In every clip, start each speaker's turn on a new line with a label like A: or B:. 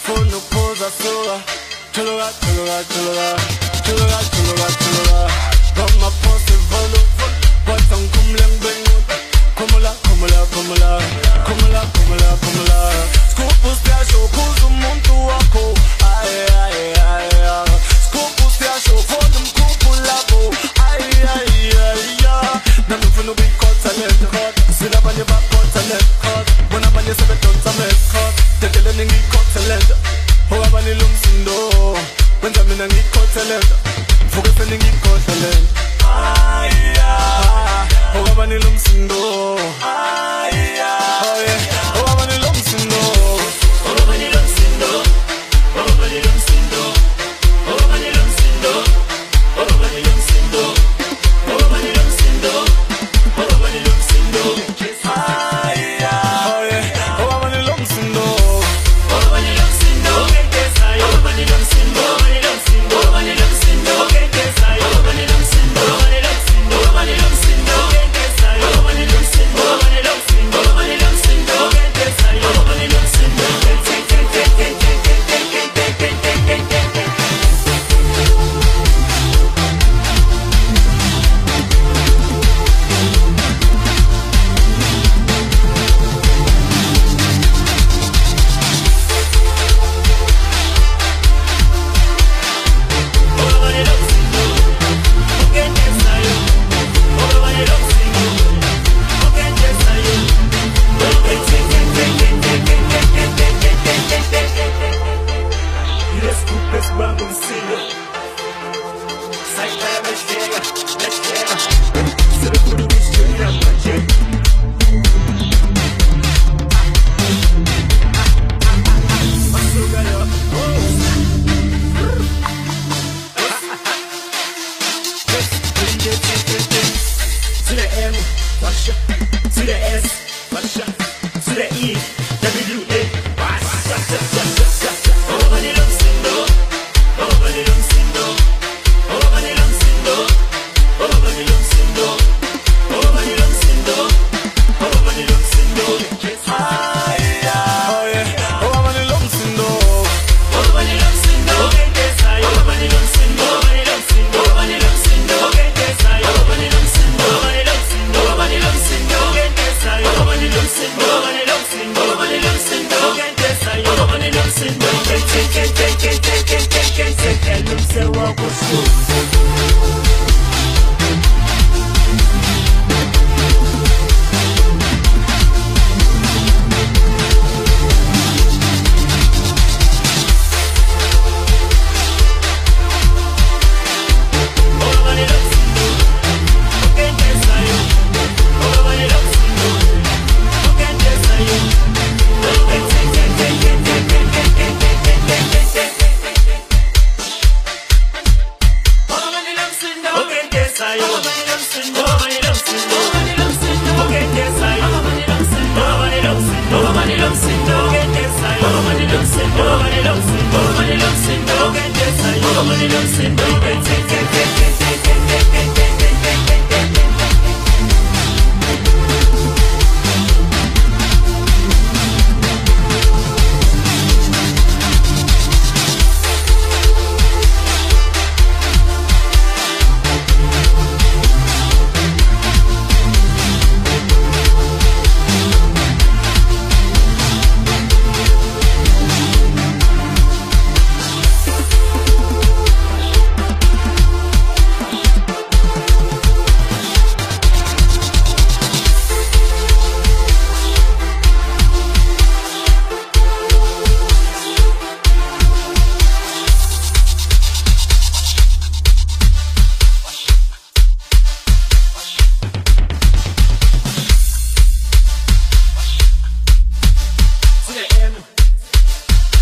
A: no posa sola. Chulora, chulora, chulora, chulora, chulora, chulora. Vamos posse volo, botam cum lembeng. Kumula, kumula, kumula, kumula, kumula, kumula. Scopus te acho cuzo muito ako. Ai, ai, ai, ai. Scopus te acho fodum cupulabo. Ai, ai, ai, ai. Na me funu be caught talent caught. Sila banye back caught talent caught. When I'm on your seven tons I'm less caught. Te tele ningi caught talent. Ho abani lumsindo. When I'm in a ngi caught talent. Focus on ningi caught talent. Ai, ai. Ho abani lumsindo. Ai, ai. Oh yeah. Ho abani lumsindo. Ho abani lumsindo. Ho abani lumsindo. Ho abani lumsindo. Ho abani lumsindo. Ho abani lumsindo. Ho abani lumsindo. Ai, ai. Oh yeah. Ho abani lumsindo. Ho abani lumsindo. Ho abani lumsindo. Ho abani lumsindo. Ho abani lumsindo. Ho abani lumsindo. Ho abani lumsindo. Ho abani lumsindo.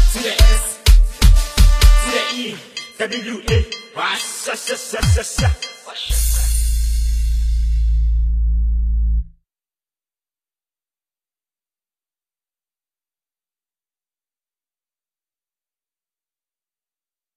B: WA,